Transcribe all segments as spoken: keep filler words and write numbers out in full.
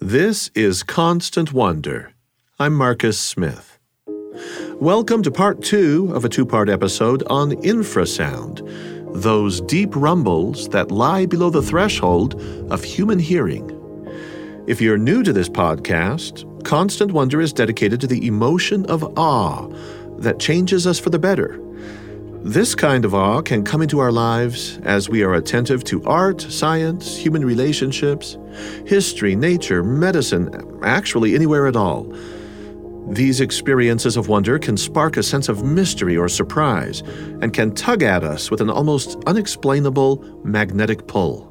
This is Constant Wonder. I'm Marcus Smith. Welcome to part two of a two-part episode on infrasound, those deep rumbles that lie below the threshold of human hearing. If you're new to this podcast, Constant Wonder is dedicated to the emotion of awe that changes us for the better. This kind of awe can come into our lives as we are attentive to art, science, human relationships, history, nature, medicine, actually anywhere at all. These experiences of wonder can spark a sense of mystery or surprise and can tug at us with an almost unexplainable magnetic pull.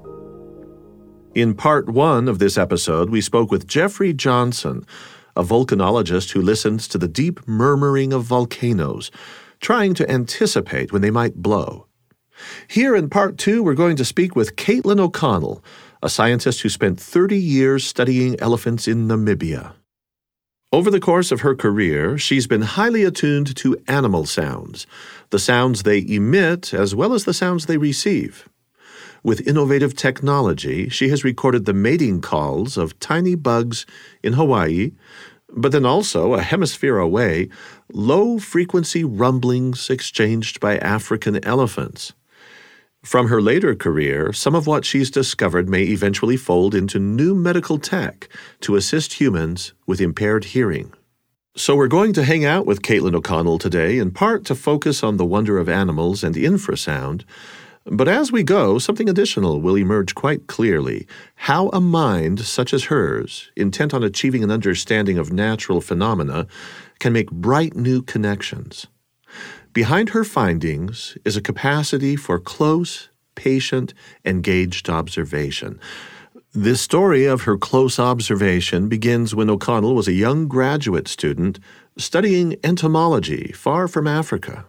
In part one of this episode, we spoke with Jeffrey Johnson, a volcanologist who listens to the deep murmuring of volcanoes, trying to anticipate when they might blow. Here in part two, we're going to speak with Caitlin O'Connell, a scientist who spent thirty years studying elephants in Namibia. Over the course of her career, she's been highly attuned to animal sounds, the sounds they emit as well as the sounds they receive. With innovative technology, she has recorded the mating calls of tiny bugs in Hawaii, but then also, a hemisphere away, low-frequency rumblings exchanged by African elephants. From her later career, some of what she's discovered may eventually fold into new medical tech to assist humans with impaired hearing. So we're going to hang out with Caitlin O'Connell today, in part to focus on the wonder of animals and infrasound. But as we go, something additional will emerge quite clearly: how a mind such as hers, intent on achieving an understanding of natural phenomena, can make bright new connections. Behind her findings is a capacity for close, patient, engaged observation. This story of her close observation begins when O'Connell was a young graduate student studying entomology far from Africa.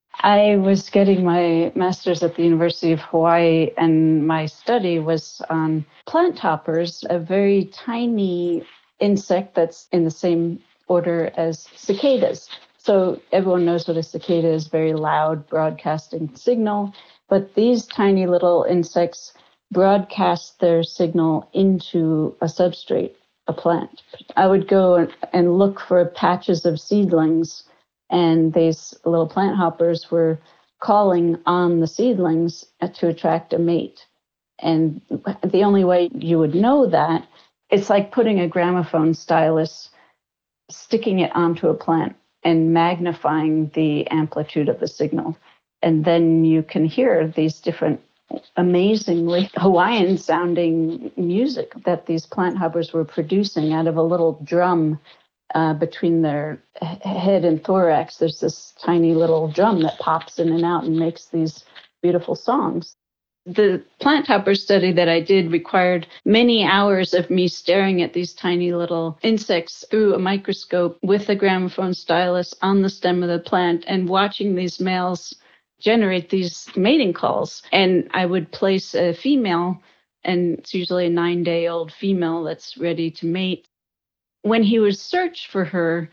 I was getting my master's at the University of Hawaii, and my study was on plant hoppers, a very tiny insect that's in the same order as cicadas. So everyone knows what a cicada is, very loud broadcasting signal, but these tiny little insects broadcast their signal into a substrate, a plant. I would go and look for patches of seedlings, and these little plant hoppers were calling on the seedlings to attract a mate. And the only way you would know that, it's like putting a gramophone stylus, sticking it onto a plant and magnifying the amplitude of the signal. And then you can hear these different amazingly Hawaiian-sounding music that these plant hoppers were producing out of a little drum. Uh, between their head and thorax, there's this tiny little drum that pops in and out and makes these beautiful songs. The plant hopper study that I did required many hours of me staring at these tiny little insects through a microscope with a gramophone stylus on the stem of the plant and watching these males generate these mating calls. And I would place a female, and it's usually a nine-day-old female that's ready to mate. When he would search for her,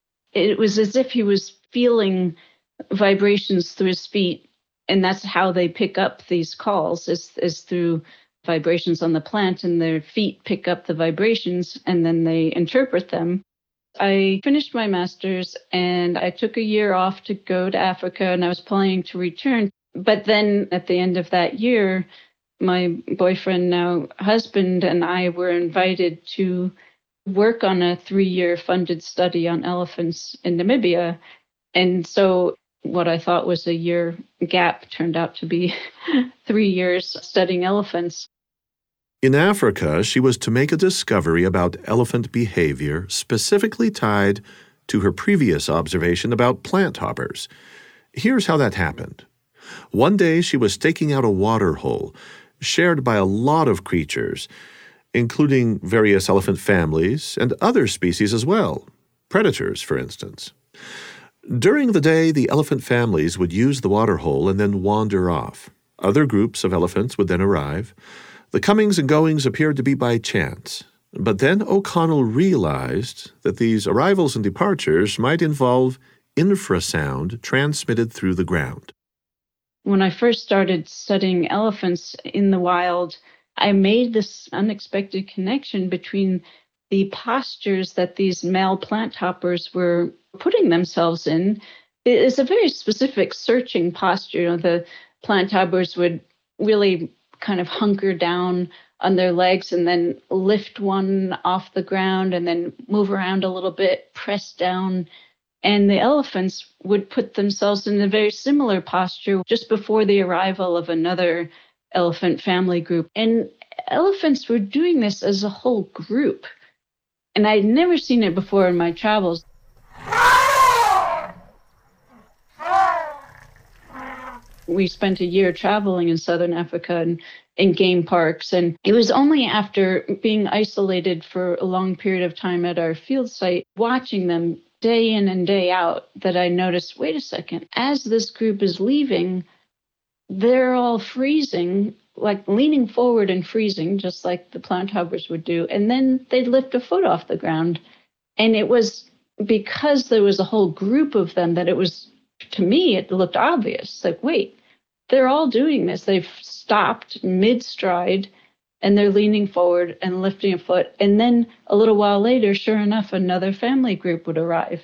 it was as if he was feeling vibrations through his feet. And that's how they pick up these calls, is, is through vibrations on the plant, and their feet pick up the vibrations and then they interpret them. I finished my master's and I took a year off to go to Africa, and I was planning to return. But then at the end of that year, my boyfriend, now husband, and I were invited to work on a three-year funded study on elephants in Namibia. And so what I thought was a year gap turned out to be three years studying elephants. In Africa, she was to make a discovery about elephant behavior specifically tied to her previous observation about plant hoppers. Here's how that happened. One day she was staking out a water hole shared by a lot of creatures, including various elephant families and other species as well, predators, for instance. During the day, the elephant families would use the water hole and then wander off. Other groups of elephants would then arrive. The comings and goings appeared to be by chance. But then O'Connell realized that these arrivals and departures might involve infrasound transmitted through the ground. When I first started studying elephants in the wild, I made this unexpected connection between the postures that these male plant hoppers were putting themselves in is a very specific searching posture. You know, the plant hoppers would really kind of hunker down on their legs and then lift one off the ground and then move around a little bit, press down. And the elephants would put themselves in a very similar posture just before the arrival of another elephant family group. And elephants were doing this as a whole group. And I'd never seen it before in my travels. We spent a year traveling in southern Africa and in game parks. And it was only after being isolated for a long period of time at our field site, watching them day in and day out, that I noticed, wait a second, as this group is leaving, they're all freezing, like leaning forward and freezing, just like the plant hoppers would do. And then they'd lift a foot off the ground. And it was because there was a whole group of them that it was, to me, it looked obvious. Like, wait, they're all doing this. They've stopped mid-stride and they're leaning forward and lifting a foot. And then a little while later, sure enough, another family group would arrive.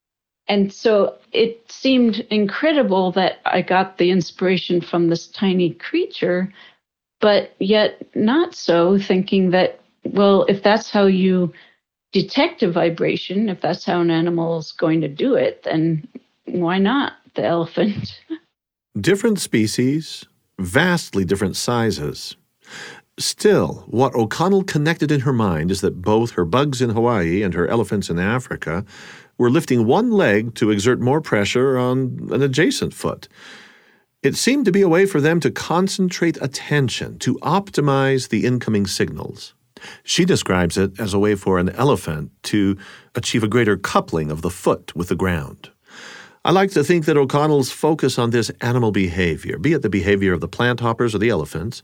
And so it seemed incredible that I got the inspiration from this tiny creature, but yet not so, thinking that, well, if that's how you detect a vibration, if that's how an animal is going to do it, then why not the elephant? Different species, vastly different sizes. Still, what O'Connell connected in her mind is that both her bugs in Hawaii and her elephants in Africa were lifting one leg to exert more pressure on an adjacent foot. It seemed to be a way for them to concentrate attention, to optimize the incoming signals. She describes it as a way for an elephant to achieve a greater coupling of the foot with the ground. I like to think that O'Connell's focus on this animal behavior, be it the behavior of the plant hoppers or the elephants,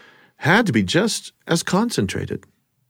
had to be just as concentrated.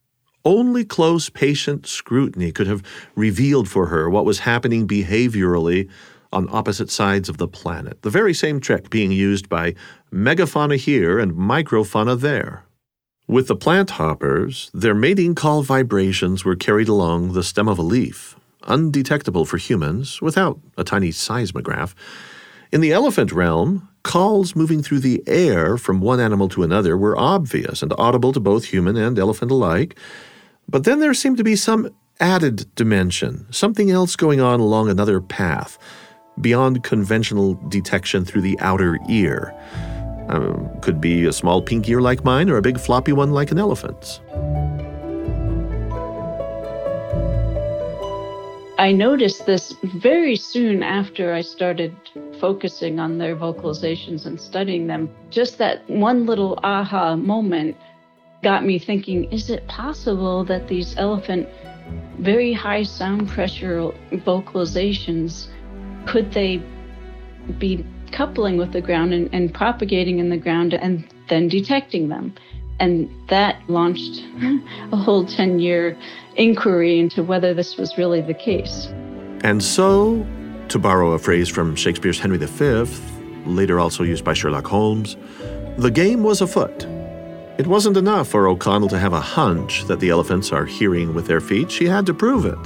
Only close, patient scrutiny could have revealed for her what was happening behaviorally on opposite sides of the planet, the very same trick being used by megafauna here and microfauna there. With the plant hoppers, their mating call vibrations were carried along the stem of a leaf, undetectable for humans without a tiny seismograph. In the elephant realm, calls moving through the air from one animal to another were obvious and audible to both human and elephant alike. But then there seemed to be some added dimension, something else going on along another path, beyond conventional detection through the outer ear. Uh, could be a small pink ear like mine or a big floppy one like an elephant's. I noticed this very soon after I started focusing on their vocalizations and studying them. Just that one little aha moment got me thinking, is it possible that these elephant very high sound pressure vocalizations, could they be coupling with the ground and, and propagating in the ground and then detecting them? And that launched a whole ten-year inquiry into whether this was really the case. And so, to borrow a phrase from Shakespeare's Henry the Fifth, later also used by Sherlock Holmes, the game was afoot. It wasn't enough for O'Connell to have a hunch that the elephants are hearing with their feet. She had to prove it.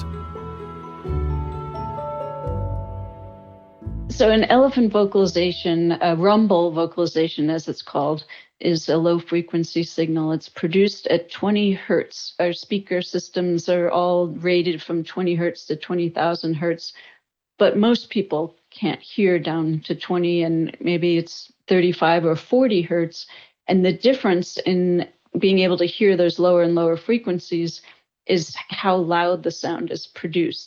So an elephant vocalization, a rumble vocalization as it's called, is a low-frequency signal. It's produced at twenty hertz. Our speaker systems are all rated from twenty hertz to twenty thousand hertz, but most people can't hear down to twenty, and maybe it's thirty-five or forty hertz. And the difference in being able to hear those lower and lower frequencies is how loud the sound is produced.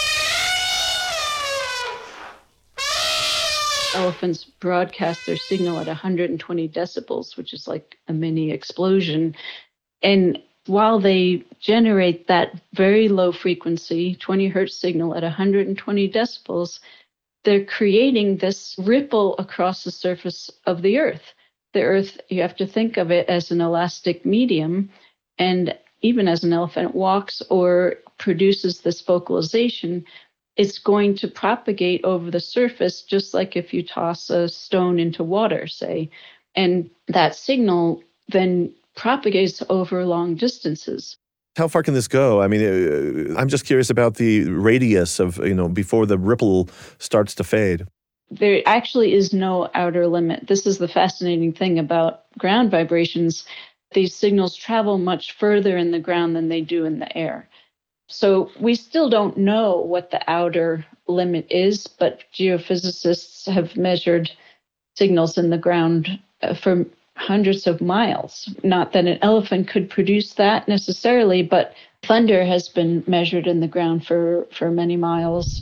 Elephants broadcast their signal at one hundred twenty decibels, which is like a mini explosion. And while they generate that very low frequency, twenty hertz signal at one hundred twenty decibels, they're creating this ripple across the surface of the earth. The earth, you have to think of it as an elastic medium. And even as an elephant walks or produces this vocalization, it's going to propagate over the surface, just like if you toss a stone into water, say. And that signal then propagates over long distances. How far can this go? I mean, uh, I'm just curious about the radius of, you know, before the ripple starts to fade. There actually is no outer limit. This is the fascinating thing about ground vibrations. These signals travel much further in the ground than they do in the air. So we still don't know what the outer limit is, but geophysicists have measured signals in the ground uh, for hundreds of miles. Not that an elephant could produce that necessarily, but thunder has been measured in the ground for, for many miles.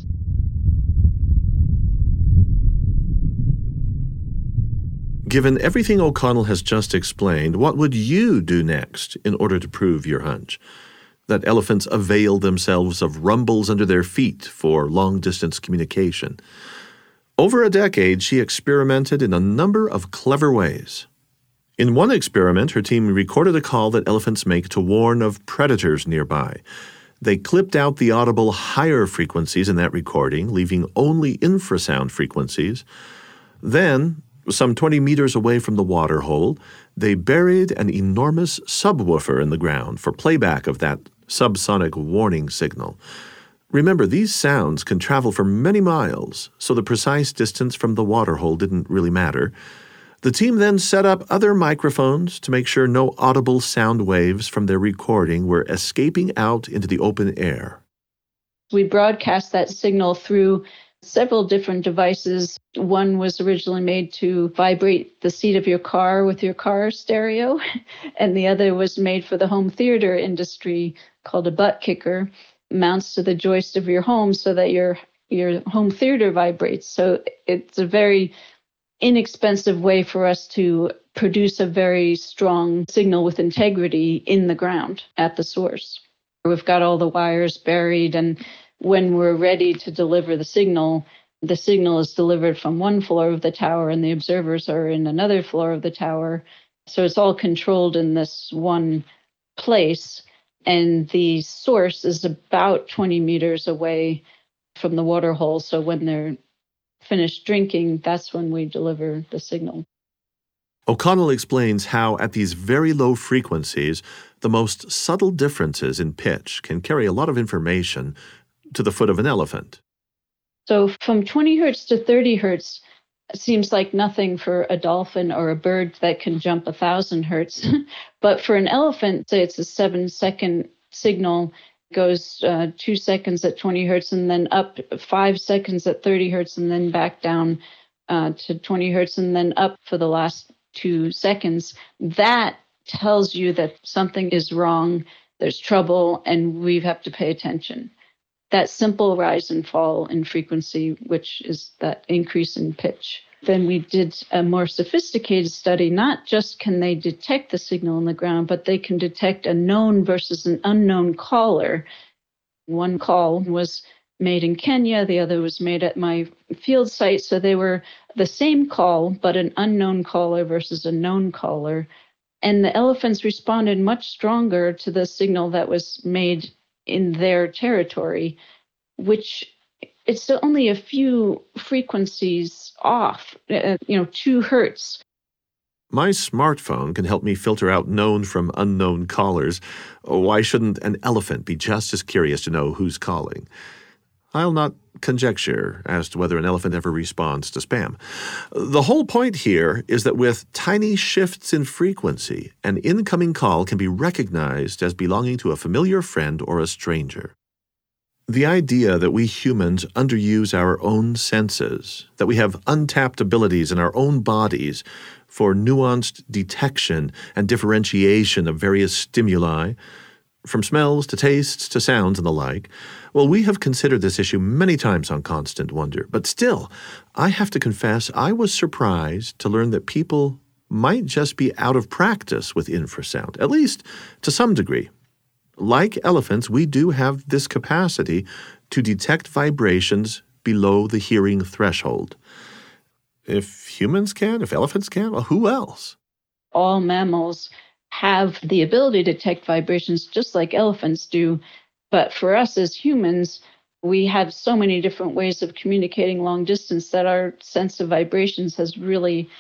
Given everything O'Connell has just explained, what would you do next in order to prove your hunch? That elephants avail themselves of rumbles under their feet for long-distance communication. Over a decade, she experimented in a number of clever ways. In one experiment, her team recorded a call that elephants make to warn of predators nearby. They clipped out the audible higher frequencies in that recording, leaving only infrasound frequencies. Then, some twenty meters away from the water hole, they buried an enormous subwoofer in the ground for playback of that subsonic warning signal. Remember, these sounds can travel for many miles, so the precise distance from the water hole didn't really matter. The team then set up other microphones to make sure no audible sound waves from their recording were escaping out into the open air. We broadcast that signal through several different devices. One was originally made to vibrate the seat of your car with your car stereo, and the other was made for the home theater industry called a butt kicker. Mounts to the joist of your home so that your your home theater vibrates. So it's a very inexpensive way for us to produce a very strong signal with integrity in the ground at the source. We've got all the wires buried, and when we're ready to deliver the signal, the signal is delivered from one floor of the tower and the observers are in another floor of the tower. So it's all controlled in this one place. And the source is about twenty meters away from the water hole. So when they're finished drinking, that's when we deliver the signal. O'Connell explains how, at these very low frequencies, the most subtle differences in pitch can carry a lot of information to the foot of an elephant. So from twenty hertz to thirty hertz seems like nothing for a dolphin or a bird that can jump a thousand hertz. But for an elephant, say it's a seven second signal, goes uh, two seconds at twenty hertz and then up five seconds at thirty hertz and then back down uh, to twenty hertz and then up for the last two seconds. That tells you that something is wrong, there's trouble, and we have to pay attention. That simple rise and fall in frequency, which is that increase in pitch. Then we did a more sophisticated study. Not just can they detect the signal in the ground, but they can detect a known versus an unknown caller. One call was made in Kenya, the other was made at my field site. So they were the same call, but an unknown caller versus a known caller. And the elephants responded much stronger to the signal that was made in their territory, which it's only a few frequencies off, uh, you know, two hertz. My smartphone can help me filter out known from unknown callers. Why shouldn't an elephant be just as curious to know who's calling? I'll not conjecture as to whether an elephant ever responds to spam. The whole point here is that with tiny shifts in frequency, an incoming call can be recognized as belonging to a familiar friend or a stranger. The idea that we humans underuse our own senses, that we have untapped abilities in our own bodies for nuanced detection and differentiation of various stimuli, from smells to tastes to sounds and the like, well, we have considered this issue many times on Constant Wonder, but still, I have to confess I was surprised to learn that people might just be out of practice with infrasound, at least to some degree. Like elephants, we do have this capacity to detect vibrations below the hearing threshold. If humans can, if elephants can, well, who else? All mammals have the ability to detect vibrations just like elephants do. But for us as humans, we have so many different ways of communicating long distance that our sense of vibrations has really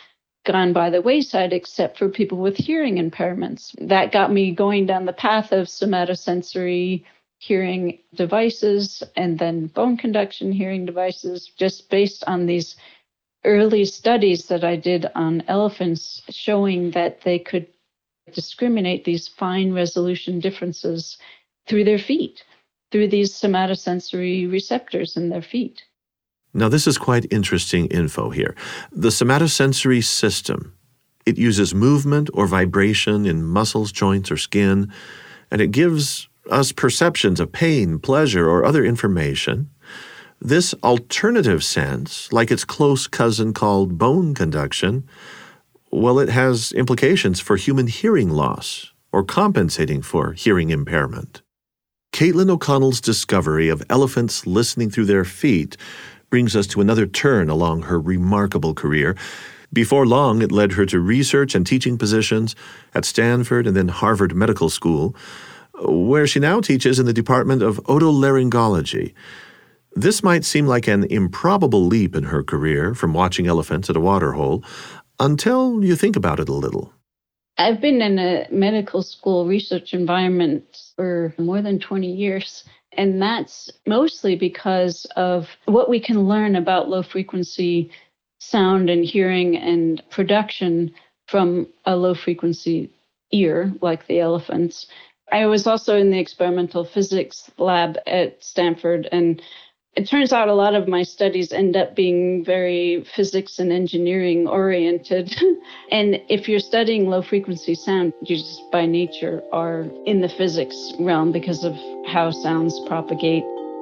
gone by the wayside except for people with hearing impairments. That got me going down the path of somatosensory hearing devices and then bone conduction hearing devices, just based on these early studies that I did on elephants showing that they could discriminate these fine resolution differences through their feet, through these somatosensory receptors in their feet. Now, this is quite interesting info here. The somatosensory system, it uses movement or vibration in muscles, joints, or skin, and it gives us perceptions of pain, pleasure, or other information. This alternative sense, like its close cousin called bone conduction, well, it has implications for human hearing loss or compensating for hearing impairment. Caitlin O'Connell's discovery of elephants listening through their feet brings us to another turn along her remarkable career. Before long, it led her to research and teaching positions at Stanford and then Harvard Medical School, where she now teaches in the Department of Otolaryngology. This might seem like an improbable leap in her career from watching elephants at a waterhole, until you think about it a little. I've been in a medical school research environment for more than twenty years, and that's mostly because of what we can learn about low-frequency sound and hearing and production from a low-frequency ear, like the elephants. I was also in the experimental physics lab at Stanford, and it turns out a lot of my studies end up being very physics and engineering oriented. And if you're studying low frequency sound, you just by nature are in the physics realm because of how sounds propagate.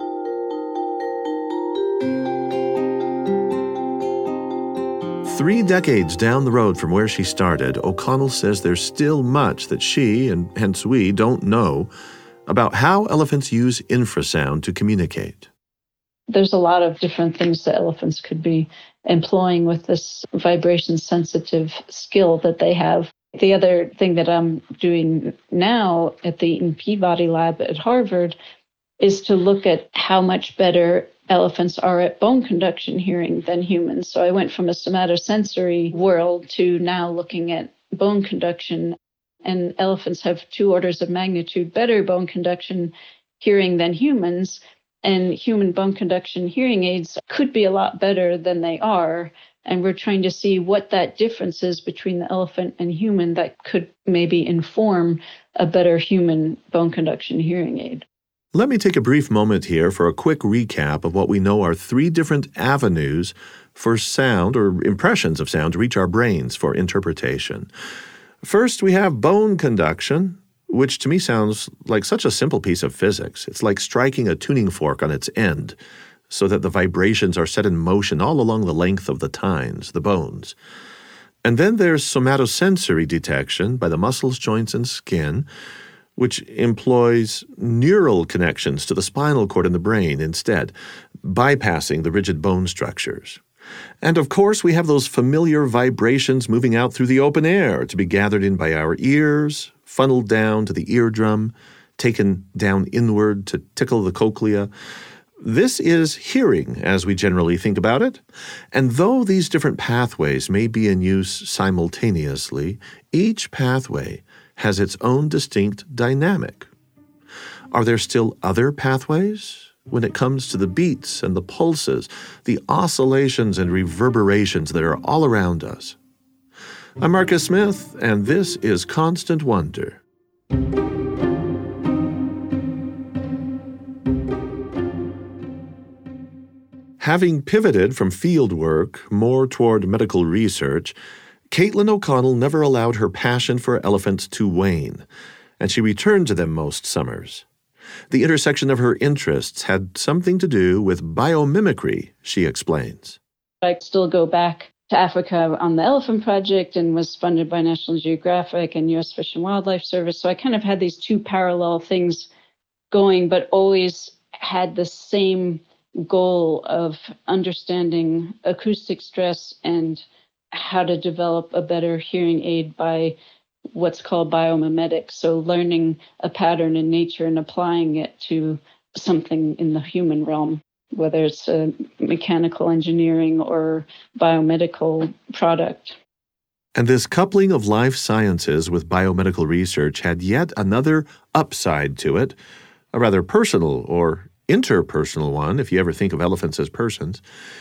Three decades down the road from where she started, O'Connell says there's still much that she, and hence we, don't know about how elephants use infrasound to communicate. There's a lot of different things that elephants could be employing with this vibration-sensitive skill that they have. The other thing that I'm doing now at the Eaton Peabody Lab at Harvard is to look at how much better elephants are at bone conduction hearing than humans. So I went from a somatosensory world to now looking at bone conduction. And elephants have two orders of magnitude better bone conduction hearing than humans. And human bone conduction hearing aids could be a lot better than they are. And we're trying to see what that difference is between the elephant and human that could maybe inform a better human bone conduction hearing aid. Let me take a brief moment here for a quick recap of what we know are three different avenues for sound or impressions of sound to reach our brains for interpretation. First, we have bone conduction, which to me sounds like such a simple piece of physics. It's like striking a tuning fork on its end so that the vibrations are set in motion all along the length of the tines, the bones. And then there's somatosensory detection by the muscles, joints, and skin, which employs neural connections to the spinal cord and the brain instead, bypassing the rigid bone structures. And of course, we have those familiar vibrations moving out through the open air to be gathered in by our ears, funneled down to the eardrum, taken down inward to tickle the cochlea. This is hearing, as we generally think about it. And though these different pathways may be in use simultaneously, each pathway has its own distinct dynamic. Are there still other pathways? When it comes to the beats and the pulses, the oscillations and reverberations that are all around us. I'm Marcus Smith, and this is Constant Wonder. Having pivoted from field work more toward medical research, Caitlin O'Connell never allowed her passion for elephants to wane, and she returned to them most summers. The intersection of her interests had something to do with biomimicry, she explains. I still go back to Africa on the Elephant Project and was funded by National Geographic and U S Fish and Wildlife Service. So I kind of had these two parallel things going, but always had the same goal of understanding acoustic stress and how to develop a better hearing aid by what's called biomimetics. So learning a pattern in nature and applying it to something in the human realm, whether it's a mechanical engineering or biomedical product. And this coupling of life sciences with biomedical research had yet another upside to it, a rather personal or interpersonal one, if you ever think of elephants as persons.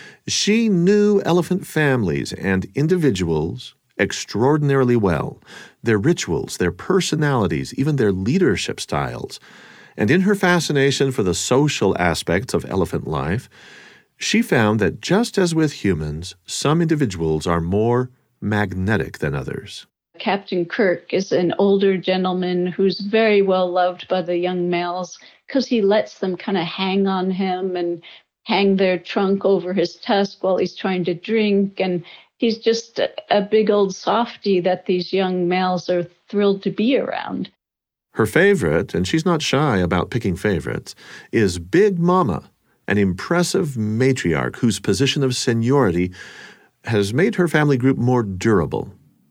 She knew elephant families and individuals extraordinarily well, their rituals, their personalities, even their leadership styles. And in her fascination for the social aspects of elephant life, she found that just as with humans, some individuals are more magnetic than others. Captain Kirk is an older gentleman who's very well loved by the young males because he lets them kind of hang on him and hang their trunk over his tusk while he's trying to drink. And he's just a, a big old softy that these young males are thrilled to be around. Her favorite, and she's not shy about picking favorites, is Big Mama, an impressive matriarch whose position of seniority has made her family group more durable.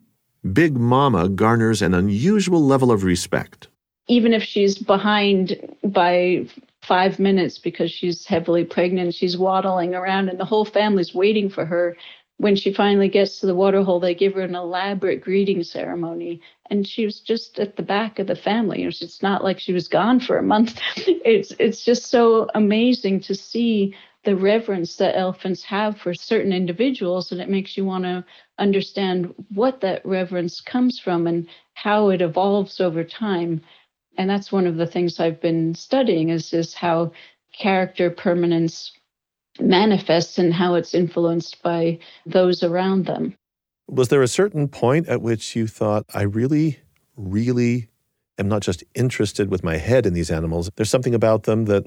Big Mama garners an unusual level of respect. Even if she's behind by five minutes because she's heavily pregnant, she's waddling around and the whole family's waiting for her. When she finally gets to the waterhole, they give her an elaborate greeting ceremony. And she was just at the back of the family. It's not like she was gone for a month. It's, it's just so amazing to see the reverence that elephants have for certain individuals, and it makes you want to understand what that reverence comes from and how it evolves over time. And that's one of the things I've been studying is, is how character permanence manifests and how it's influenced by those around them. Was there a certain point at which you thought, I really, really am not just interested with my head in these animals. There's something about them that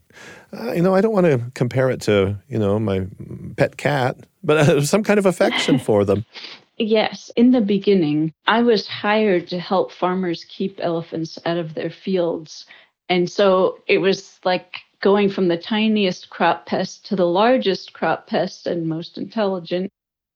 Uh, you know, I don't want to compare it to, you know, my pet cat, but uh, some kind of affection for them. Yes. In the beginning, I was hired to help farmers keep elephants out of their fields. And so it was like going from the tiniest crop pest to the largest crop pest and most intelligent.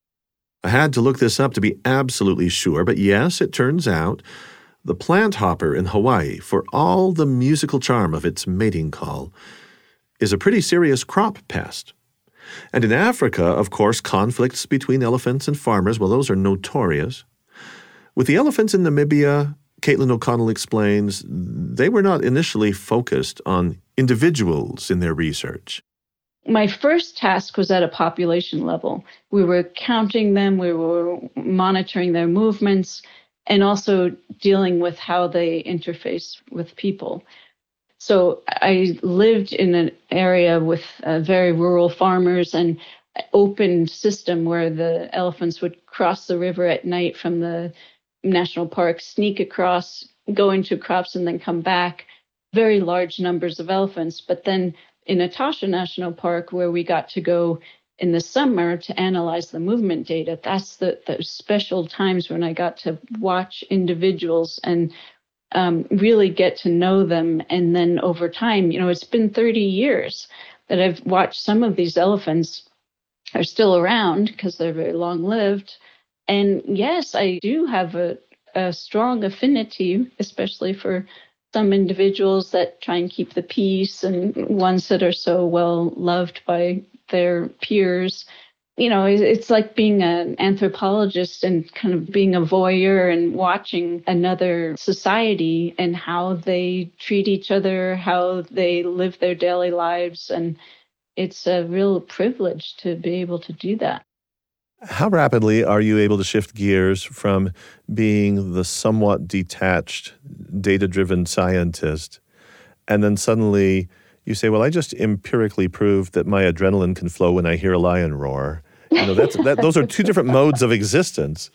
I had to look this up to be absolutely sure, but yes, it turns out the plant hopper in Hawaii, for all the musical charm of its mating call, is a pretty serious crop pest. And in Africa, of course, conflicts between elephants and farmers, well, those are notorious. With the elephants in Namibia, Caitlin O'Connell explains, they were not initially focused on individuals in their research. My first task was at a population level. We were counting them, we were monitoring their movements, and also dealing with how they interface with people. So I lived in an area with uh, very rural farmers and an open system where the elephants would cross the river at night from the national park, sneak across, go into crops, and then come back. Very large numbers of elephants. But then in Etosha National Park, where we got to go in the summer to analyze the movement data, that's the, the special times when I got to watch individuals and Um, really get to know them. And then over time, you know, it's been thirty years that I've watched some of these elephants are still around because they're very long-lived. And yes, I do have a, a strong affinity, especially for some individuals that try and keep the peace and ones that are so well loved by their peers. You know, it's like being an anthropologist and kind of being a voyeur and watching another society and how they treat each other, how they live their daily lives. And it's a real privilege to be able to do that. How rapidly are you able to shift gears from being the somewhat detached, data-driven scientist, and then suddenly you say, well, I just empirically proved that my adrenaline can flow when I hear a lion roar. You know, that's, that, those are two different modes of existence.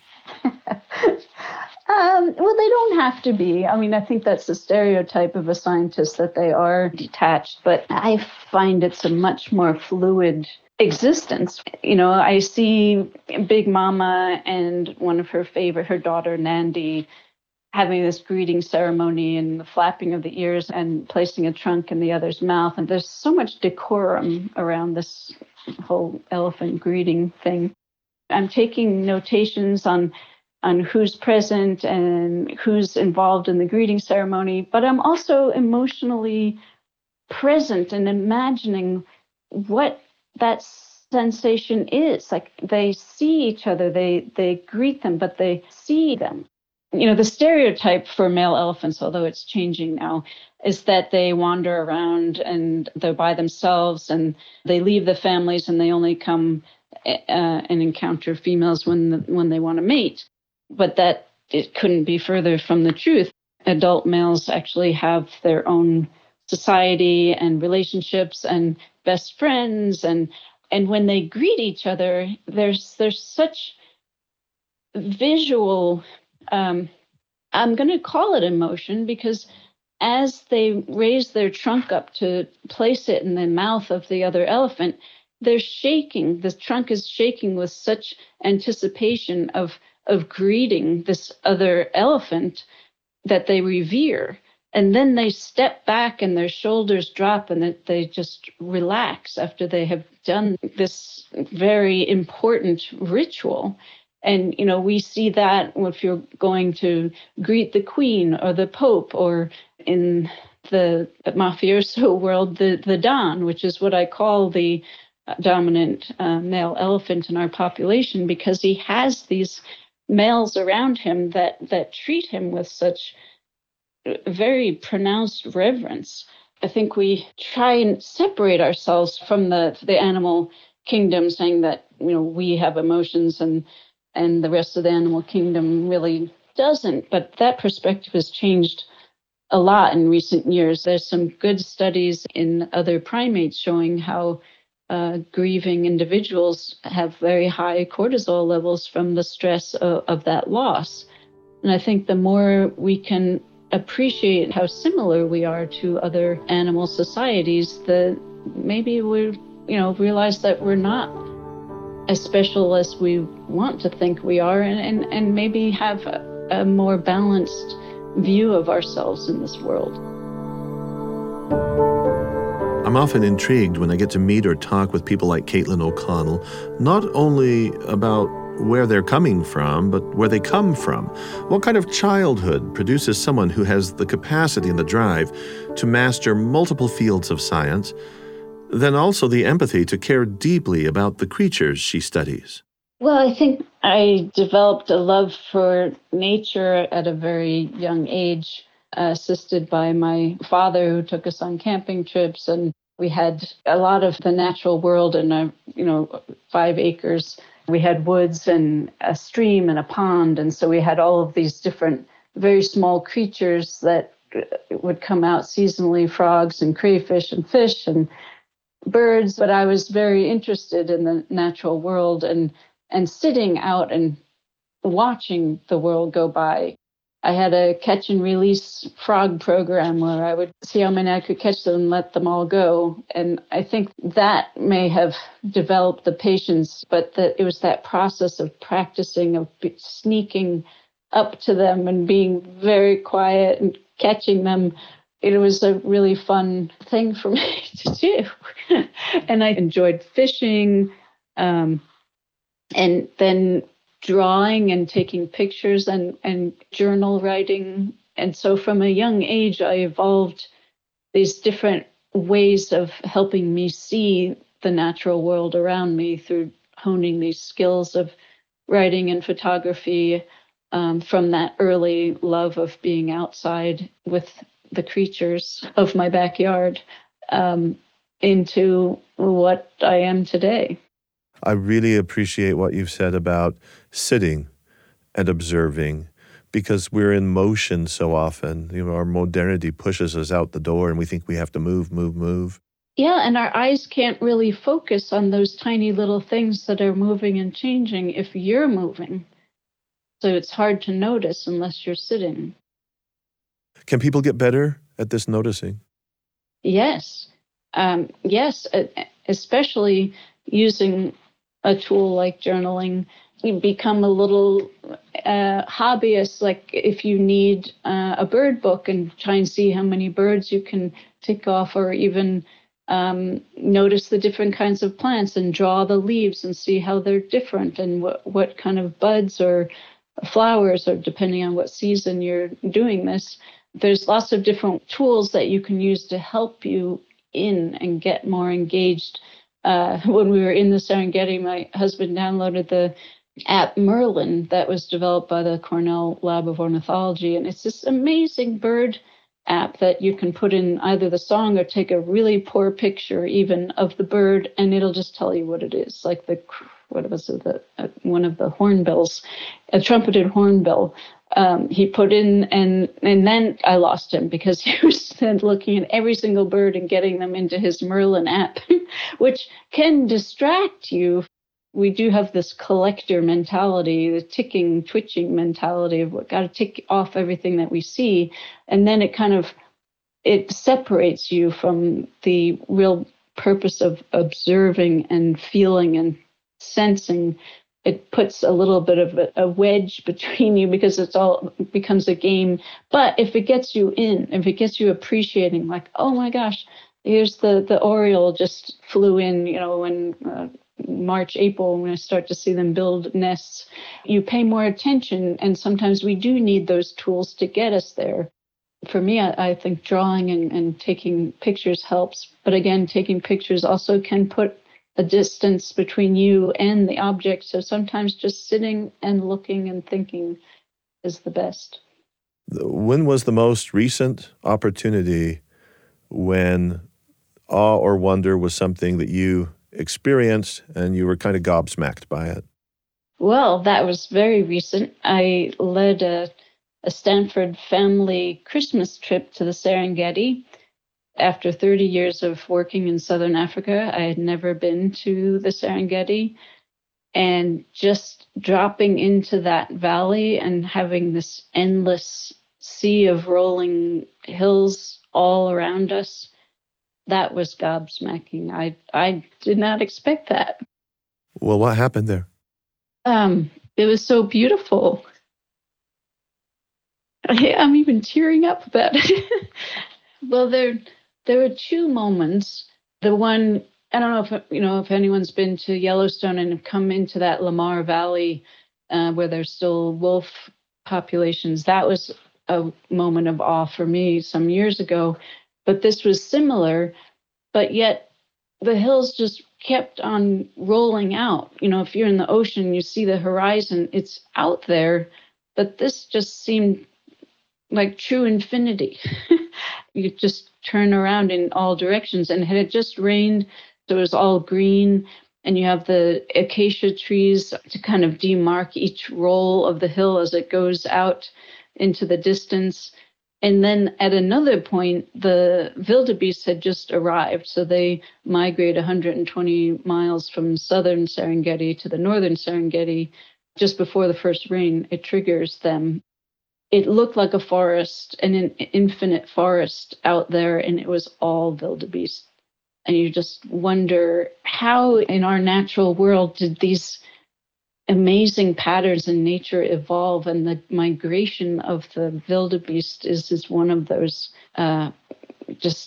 um, well, they don't have to be. I mean, I think that's the stereotype of a scientist, that they are detached. But I find it's a much more fluid existence. You know, I see Big Mama and one of her favorite, her daughter, Nandi, having this greeting ceremony and the flapping of the ears and placing a trunk in the other's mouth. And there's so much decorum around this whole elephant greeting thing. I'm taking notations on on who's present and who's involved in the greeting ceremony, but I'm also emotionally present and imagining what that sensation is. Like they see each other, they they greet them, but they see them. You know, the stereotype for male elephants, although it's changing now, is that they wander around and they're by themselves and they leave the families and they only come uh, and encounter females when the, when they want to mate. But that it couldn't be further from the truth. Adult males actually have their own society and relationships and best friends, and and when they greet each other, there's there's such visual, um, I'm going to call it emotion, because as they raise their trunk up to place it in the mouth of the other elephant, they're shaking. The trunk is shaking with such anticipation of of greeting this other elephant that they revere. And then they step back and their shoulders drop and that they just relax after they have done this very important ritual. And, you know, we see that if you're going to greet the Queen or the Pope, or in the mafioso world, the, the Don, which is what I call the dominant uh, male elephant in our population, because he has these males around him that, that treat him with such very pronounced reverence. I think we try and separate ourselves from the, the animal kingdom, saying that, you know, we have emotions and and the rest of the animal kingdom really doesn't. But that perspective has changed a lot in recent years. There's some good studies in other primates showing how uh, grieving individuals have very high cortisol levels from the stress of, of that loss. And I think the more we can appreciate how similar we are to other animal societies, the maybe we, you know, realize that we're not as special as we want to think we are, and, and, and maybe have a, a more balanced view of ourselves in this world. I'm often intrigued when I get to meet or talk with people like Caitlin O'Connell, not only about where they're coming from, but where they come from. What kind of childhood produces someone who has the capacity and the drive to master multiple fields of science, then also the empathy to care deeply about the creatures she studies? Well, I think I developed a love for nature at a very young age, uh, assisted by my father, who took us on camping trips, and we had a lot of the natural world in a, you know, five acres. We had woods and a stream and a pond, and so we had all of these different very small creatures that would come out seasonally, frogs and crayfish and fish and birds. But I was very interested in the natural world and and sitting out and watching the world go by. I had a catch and release frog program where I would see how many I could catch them and let them all go. And I think that may have developed the patience, but that it was that process of practicing, of sneaking up to them and being very quiet and catching them. It was a really fun thing for me to do. And I enjoyed fishing, um, and then drawing and taking pictures and, and journal writing. And so from a young age, I evolved these different ways of helping me see the natural world around me through honing these skills of writing and photography, um, from that early love of being outside with the creatures of my backyard, um, into what I am today. I really appreciate what you've said about sitting and observing, because we're in motion so often. You know, our modernity pushes us out the door and we think we have to move, move, move. Yeah, and our eyes can't really focus on those tiny little things that are moving and changing if you're moving. So it's hard to notice unless you're sitting. Can people get better at this noticing? Yes. Um, yes, especially using a tool like journaling. You become a little uh, hobbyist, like if you need uh, a bird book and try and see how many birds you can tick off, or even um, notice the different kinds of plants and draw the leaves and see how they're different and what, what kind of buds or flowers, or depending on what season you're doing this. There's lots of different tools that you can use to help you in and get more engaged Uh, when we were in the Serengeti, my husband downloaded the app Merlin that was developed by the Cornell Lab of Ornithology. And it's this amazing bird app that you can put in either the song or take a really poor picture even of the bird, and it'll just tell you what it is. Like the, what was it, the, uh, one of the hornbills, a trumpeted hornbill. Um, he put in, and and then I lost him because he was then looking at every single bird and getting them into his Merlin app, which can distract you. We do have this collector mentality, the ticking, twitching mentality of what got to tick off everything that we see. And then it kind of, it separates you from the real purpose of observing and feeling and sensing. It puts a little bit of a, a wedge between you because it's all it becomes a game. But if it gets you in, if it gets you appreciating, like, oh my gosh, here's the, the oriole just flew in, you know, when uh, March, April, when I start to see them build nests, you pay more attention. And sometimes we do need those tools to get us there. For me, I, I think drawing and, and taking pictures helps. But again, taking pictures also can put a distance between you and the object. So sometimes just sitting and looking and thinking is the best. When was the most recent opportunity when awe or wonder was something that you experienced and you were kind of gobsmacked by it? Well, that was very recent. I led a, a Stanford family Christmas trip to the Serengeti. After thirty years of working in Southern Africa, I had never been to the Serengeti. And just dropping into that valley and having this endless sea of rolling hills all around us, that was gobsmacking. I I did not expect that. Well, what happened there? Um, it was so beautiful. I, I'm even tearing up about it. Well, there there were two moments. The one, I don't know if you know if anyone's been to Yellowstone and have come into that Lamar Valley uh, where there's still wolf populations. That was a moment of awe for me some years ago. But this was similar, but yet the hills just kept on rolling out. You know, if you're in the ocean, you see the horizon, it's out there, but this just seemed like true infinity. You just turn around in all directions, and it had just rained, so it was all green, and you have the acacia trees to kind of demark each roll of the hill as it goes out into the distance. And then at another point, the wildebeest had just arrived. So they migrate one hundred twenty miles from southern Serengeti to the northern Serengeti. Just before the first rain, it triggers them. It looked like a forest, an infinite forest out there, and it was all wildebeest. And you just wonder how in our natural world did these amazing patterns in nature evolve, and the migration of the wildebeest is, is one of those uh, just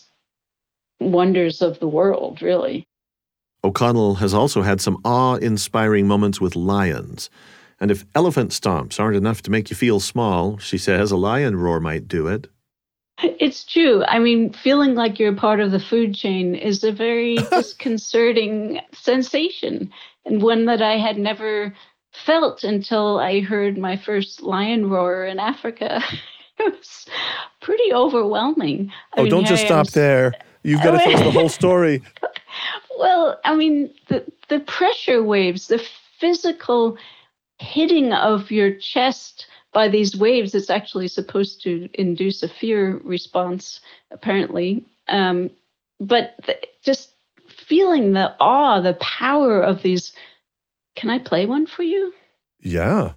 wonders of the world, really. O'Connell has also had some awe-inspiring moments with lions. And if elephant stomps aren't enough to make you feel small, she says a lion roar might do it. It's true. I mean, feeling like you're part of the food chain is a very disconcerting sensation, and one that I had never felt until I heard my first lion roar in Africa. It was pretty overwhelming. I oh, mean, don't just stop there. You've got to tell us the whole story. Well, I mean, the, the pressure waves, the physical hitting of your chest by these waves is actually supposed to induce a fear response, apparently. Um, but the, just feeling the awe, the power of these. Can I play one for you? Yeah.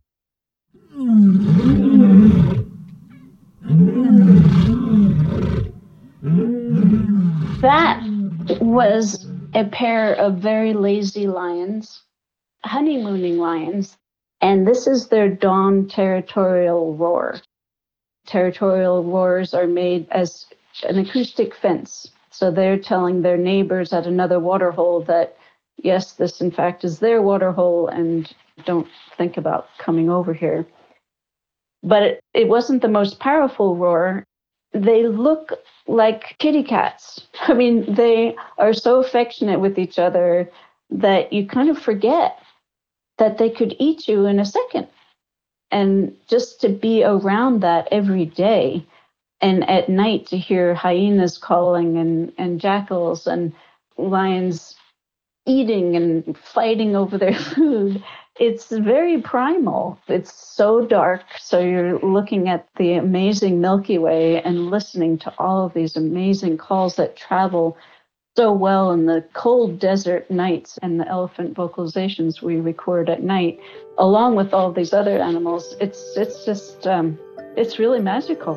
That was a pair of very lazy lions, honeymooning lions. And this is their dawn territorial roar. Territorial roars are made as an acoustic fence. So they're telling their neighbors at another waterhole that, yes, this in fact is their waterhole, and don't think about coming over here. But it, it wasn't the most powerful roar. they look like kitty cats. I mean, they are so affectionate with each other that you kind of forget that they could eat you in a second. And just to be around that every day, and at night to hear hyenas calling and, and jackals and lions eating and fighting over their food, it's very primal. It's so dark, so you're looking at the amazing Milky Way and listening to all of these amazing calls that travel so well in the cold desert nights and the elephant vocalizations we record at night, along with all these other animals. It's it's just, um, it's really magical.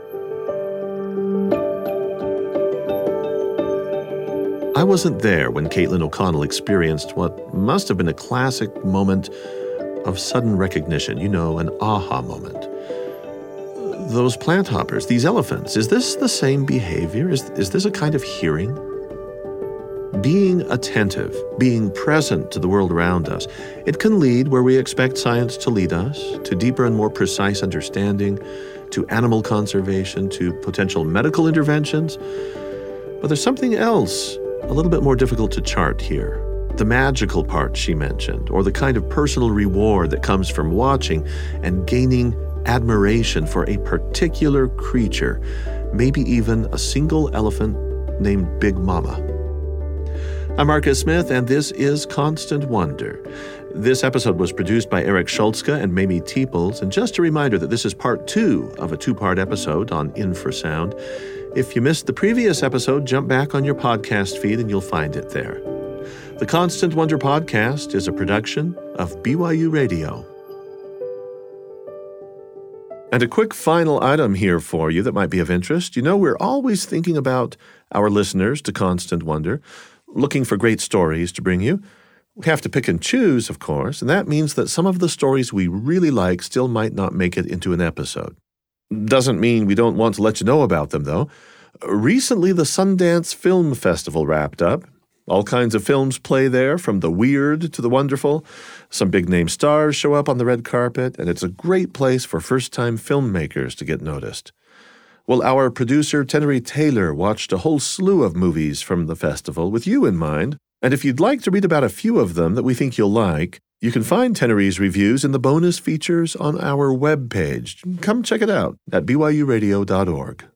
I wasn't there when Caitlin O'Connell experienced what must have been a classic moment of sudden recognition, you know, an aha moment. Those plant hoppers, these elephants, is this the same behavior? Is, is this a kind of hearing? Being attentive, being present to the world around us, it can lead where we expect science to lead us, to deeper and more precise understanding, to animal conservation, to potential medical interventions. But there's something else a little bit more difficult to chart here. The magical part she mentioned, or the kind of personal reward that comes from watching and gaining admiration for a particular creature, maybe even a single elephant named Big Mama. I'm Marcus Smith, and this is Constant Wonder. This episode was produced by Eric Schultzka and Mamie Teeples, and just a reminder that this is part two of a two-part episode on infrasound. If you missed the previous episode, jump back on your podcast feed and you'll find it there. The Constant Wonder podcast is a production of B Y U Radio. And a quick final item here for you that might be of interest. You know, we're always thinking about our listeners to Constant Wonder, looking for great stories to bring you. We have to pick and choose, of course, and that means that some of the stories we really like still might not make it into an episode. Doesn't mean we don't want to let you know about them, though. Recently, the Sundance Film Festival wrapped up. All kinds of films play there, from the weird to the wonderful. Some big-name stars show up on the red carpet, and it's a great place for first-time filmmakers to get noticed. Well, our producer, Tenery Taylor, watched a whole slew of movies from the festival with you in mind. And if you'd like to read about a few of them that we think you'll like, you can find Tenery's reviews in the bonus features on our webpage. Come check it out at b y u radio dot org.